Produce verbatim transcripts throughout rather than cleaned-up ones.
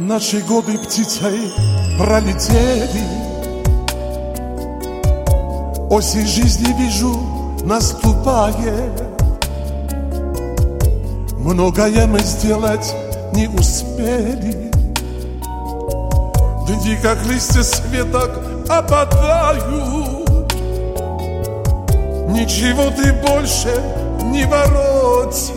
Наши годы птицей пролетели, осень жизни вижу наступает. Многое мы сделать не успели, дни как листья с веток опадают. Ничего ты больше не воротишь,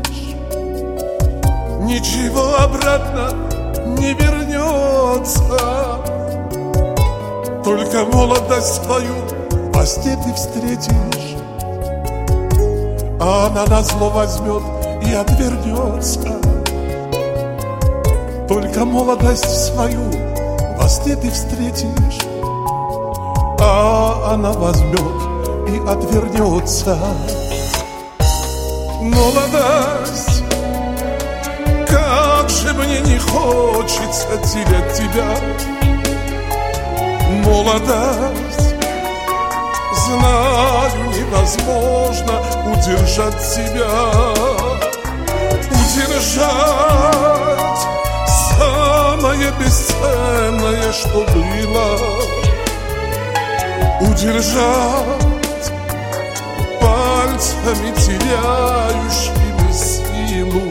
ничего обратно не вернется. Только молодость свою во сне ты встретишь, а она назло возьмет и отвернется. Только молодость свою во сне ты встретишь, а она возьмет и отвернется. Молодость, как же мне не хочется терять тебя. Молодость, знаю, невозможно удержать себя. Удержать самое бесценное, что было. Удержать пальцами, теряющими силу.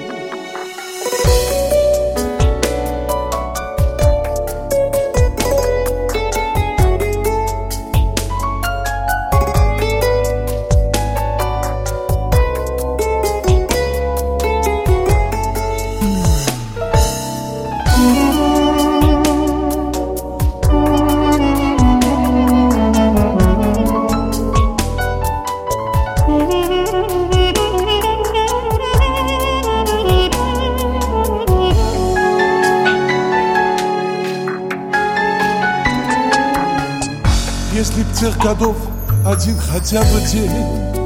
Если б тех годов один хотя бы день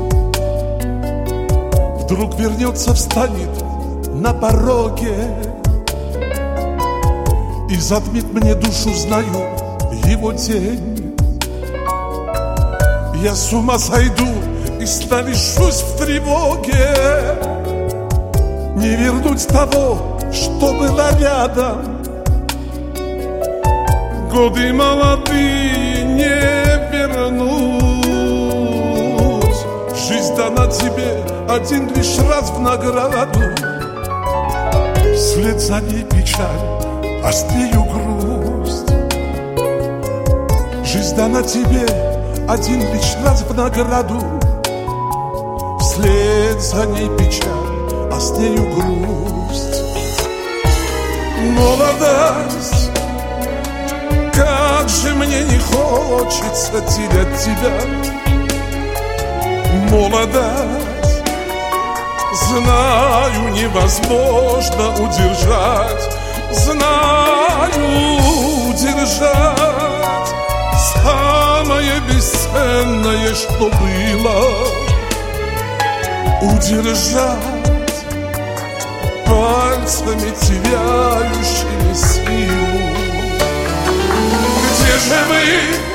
вдруг вернется, встанет на пороге и затмит мне душу, знаю, его тень, я с ума сойду и станешь в тревоге. Не вернуть того, что было рядом. Годы молодые не вернуть. Жизнь дана тебе один лишь раз в награду. Вслед за ней печаль, а с нею грусть. Жизнь дана тебе один лишь раз в награду. Вслед за ней печаль, а с нею грусть. Молодость, как же мне не хочется терять тебя. Молодость, знаю, невозможно удержать. Знаю, удержать самое бесценное, что было. Удержать пальцами, теряющими силу. Где же вы,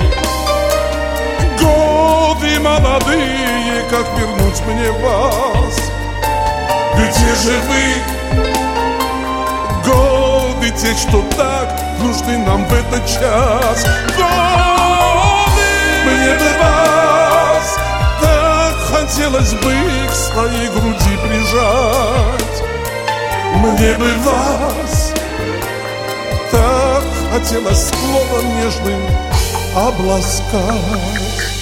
годы молодые, как вернуть мне вас? Где же вы, годы те, что так нужны нам в этот час? Годы! Мне бы вас так хотелось бы к своей груди прижать. Мне бы вас так хотелось словом нежным обласкать.